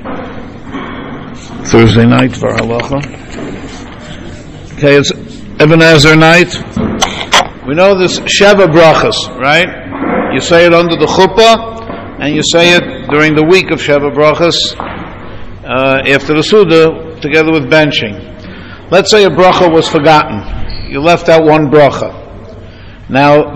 Thursday night for halacha. Okay, it's Even HaEzer night. We know this Sheva brachas, right? You say it under the chuppah, and you say it during the week of Sheva brachas after the Suda, together with benching. Let's say a bracha was forgotten. You left out one bracha. Now,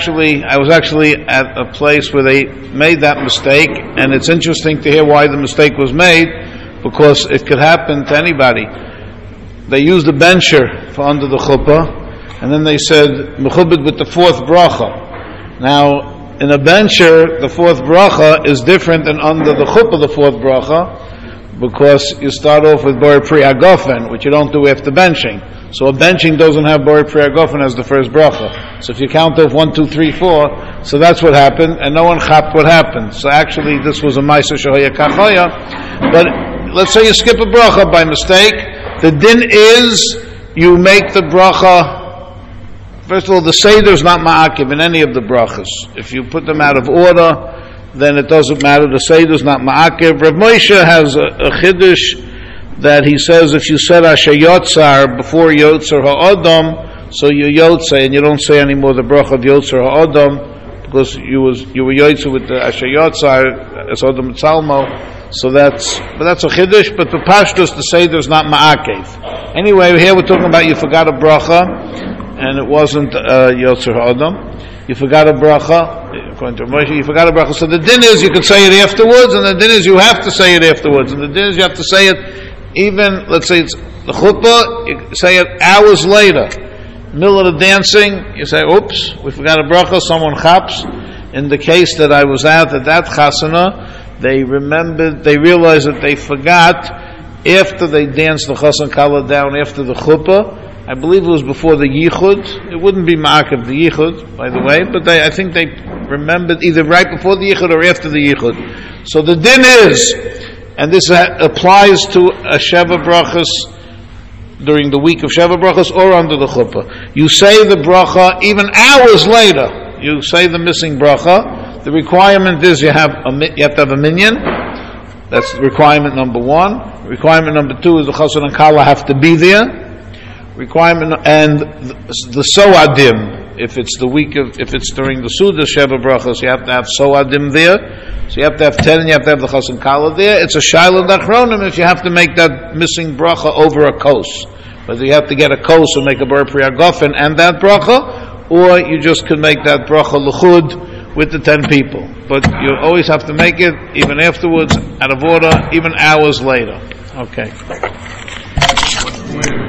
I was actually at a place where they made that mistake, and it's interesting to hear why the mistake was made, because it could happen to anybody. They used the bencher for under the chuppah, and then they said, mechubed with the fourth bracha. Now, in a bencher, the fourth bracha is different than under the chuppah, the fourth bracha, because you start off with Borei Pri Hagofen, which you don't do after benching. So a benching doesn't have Borei Pri Hagofen as the first bracha. So if you count off 1, 2, 3, 4, so that's what happened, and no one chapped what happened. So actually this was a Ma'aser Shehoya Kachoya. But let's say you skip a bracha by mistake. The din is you make the bracha. First of all, the Seder is not ma'akiv in any of the brachas. If you put them out of order, then it doesn't matter. The Seder is not ma'akiv. Rav Moshe has a chiddush that he says if you said Asher Yotzar before Yotzer Ha'adam, so you Yotzei, and you don't say anymore the bracha of Yotzer Ha'adam, because you were Yotzer with the Asher Yotzar as Adam Tzalmo. So that's a chiddush, but the pashtus to say there's not ma'akev. Anyway, here we're talking about you forgot a bracha, and it wasn't Yotzer Ha'adam. You forgot a bracha, according to Moshe, you forgot a bracha. So the din is you can say it afterwards, and the din is you have to say it afterwards, and the din is you have to say it even, let's say it's the chuppah, you say it hours later. Middle of the dancing, you say, oops, we forgot a bracha, someone chaps. In the case that I was at that chasana, they realized that they forgot after they danced the Chassan Kala down after the chuppah. I believe it was before the yichud. It wouldn't be ma'akev the yichud, by the way, but I think they remembered either right before the yichud or after the yichud. So the din is, and this applies to a Sheva brachas during the week of Sheva brachas or under the chuppah. You say the bracha even hours later. You say the missing bracha. The requirement is you have to have a minyan. That's requirement number 1. Requirement number 2 is the chassan and kala have to be there. Requirement and the soadim. If it's during the Suda Sheva brachas, you have to have soadim there. So you have to have 10 and you have to have the chassan kala there. It's a shaila dachronim if you have to make that missing bracha over a kos. Whether you have to get a kos or make a Borei Pri Hagofen and that bracha, or you just can make that bracha l'chud with the 10 people. But you always have to make it, even afterwards, out of order, even hours later. Okay.